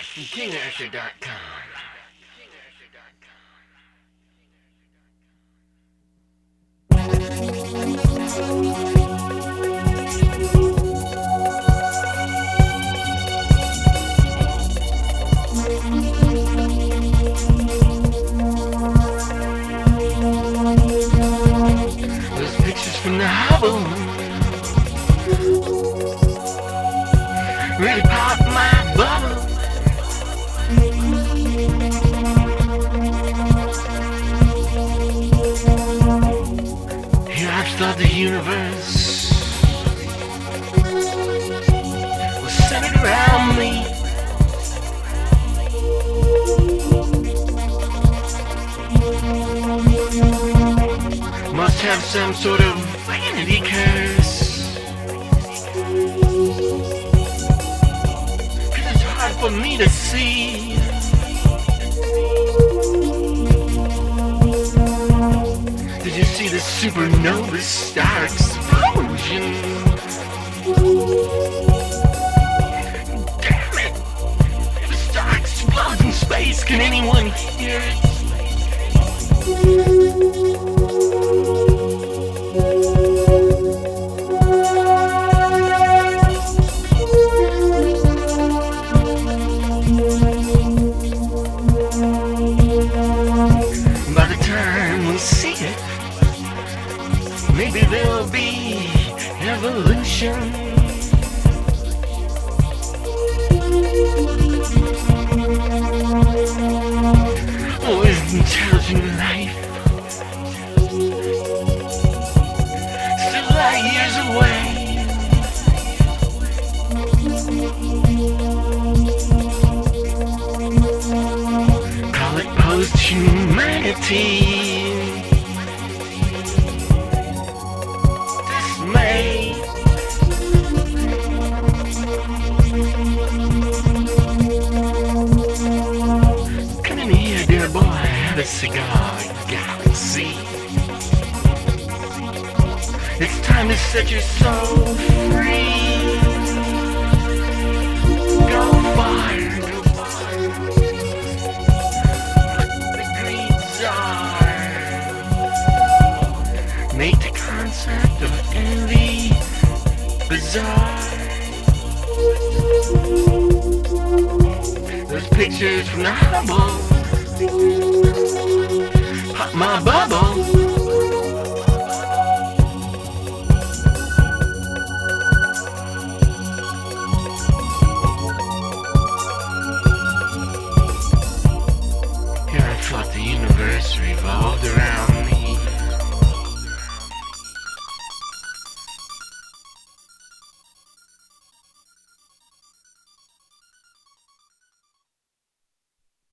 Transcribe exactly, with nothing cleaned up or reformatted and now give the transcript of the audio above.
king arthur dot com. Those pictures from the Hubble really popped my bubble. Here I've thought the universe was centered around me. Must have some sort of vanity curse, 'cause it's hard for me to see. Did you see the supernova star explosion? Damn it! If a star explodes in space, can anyone hear it? By the time we see it, maybe there'll be evolution. Oh, is intelligent life still light years away? Call it post-humanity. Dismay. Come in here, dear boy, have a cigar, galaxy. It's time to set your soul free. Go far, go far. The great czar make the concept of envy bizarre. Those pictures from the Hubble pop my bubble. Here I thought the universe revolved around